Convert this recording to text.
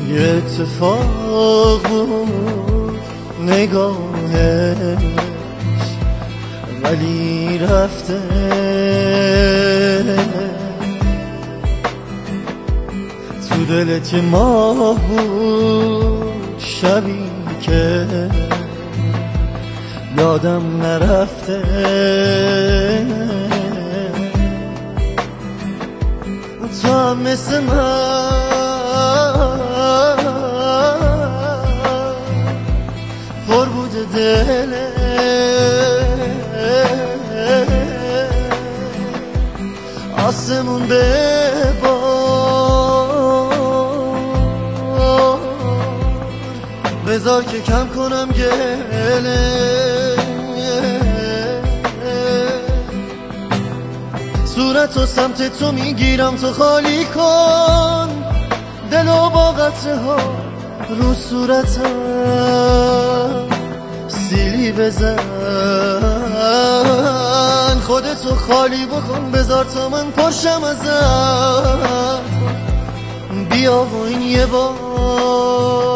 یه اتفاق بود نگاهش، ولی رفته. تو دلت یه ماه بود شبی که یادم نرفته. تو هم مثل من پر بوده دلت، آسمون به بار بذار که کم کنم گله. صورت و سمت تو میگیرم، تو خالی کن دل و با قطره ها رو صورتم سیلی بزن. خودتو خالی بکن بذار تا من پرشم ازت. بیا و این یه بار